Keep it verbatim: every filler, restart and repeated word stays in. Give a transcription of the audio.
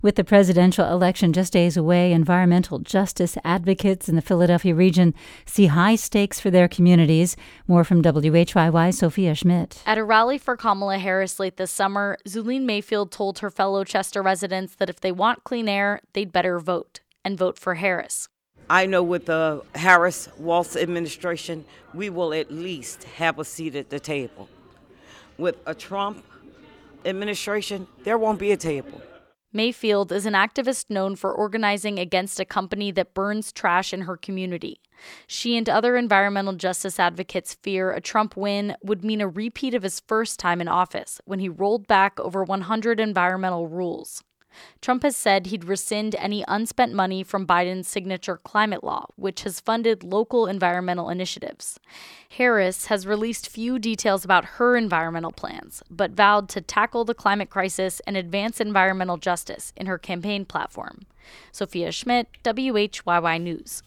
With the presidential election just days away, environmental justice advocates in the Philadelphia region see high stakes for their communities. More from W H Y Y's Sophia Schmidt. At a rally for Kamala Harris late this summer, Zuline Mayfield told her fellow Chester residents that if they want clean air, they'd better vote, and vote for Harris. I know with the Harris-Walz administration, we will at least have a seat at the table. With a Trump administration, there won't be a table. Mayfield is an activist known for organizing against a company that burns trash in her community. She and other environmental justice advocates fear a Trump win would mean a repeat of his first time in office, when he rolled back over one hundred environmental rules. Trump has said he'd rescind any unspent money from Biden's signature climate law, which has funded local environmental initiatives. Harris has released few details about her environmental plans, but vowed to tackle the climate crisis and advance environmental justice in her campaign platform. Sophia Schmidt, W H Y Y News.